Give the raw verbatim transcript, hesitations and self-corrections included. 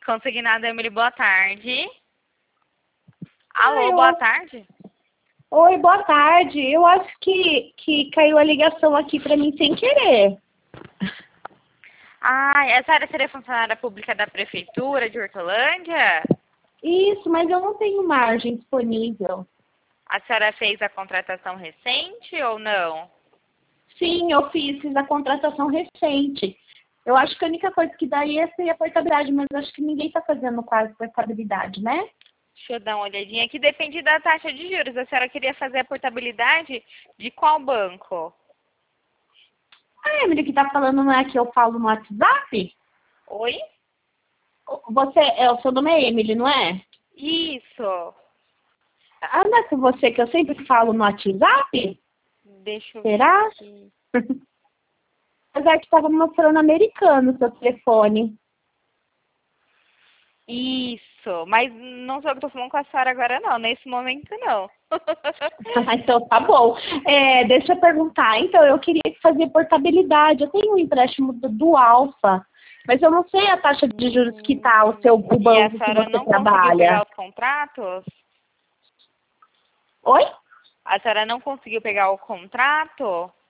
Consignado, Emily, boa tarde. Alô, Ai, boa eu... tarde. Oi, boa tarde. Eu acho que, que caiu a ligação aqui para mim sem querer. Ah, essa área seria funcionária pública da Prefeitura de Hortolândia? Isso, mas eu não tenho margem disponível. A senhora fez a contratação recente ou não? Sim, eu fiz, fiz a contratação recente. Eu acho que a única coisa que daí é ser a portabilidade, mas acho que ninguém está fazendo quase portabilidade, né? Deixa eu dar uma olhadinha aqui. Depende da taxa de juros. A senhora queria fazer a portabilidade de qual banco? A Emily que está falando não é que eu falo no WhatsApp? Oi? Você, é, o seu nome é Emily, não é? Isso. Ah, não é com você que eu sempre falo no WhatsApp? Deixa eu ver Será? aqui. Apesar que estava mostrando americano o seu telefone. Isso. Mas não sou eu que estou falando com a senhora agora, não. Nesse momento, não. Ah, então tá bom. É, deixa eu perguntar. Então, eu queria fazer portabilidade. Eu tenho um empréstimo do, do Alfa, mas eu não sei a taxa de juros que tá o seu o E a banco que senhora você não conseguiu pegar trabalha. os contratos? Oi? A senhora não conseguiu pegar o contrato?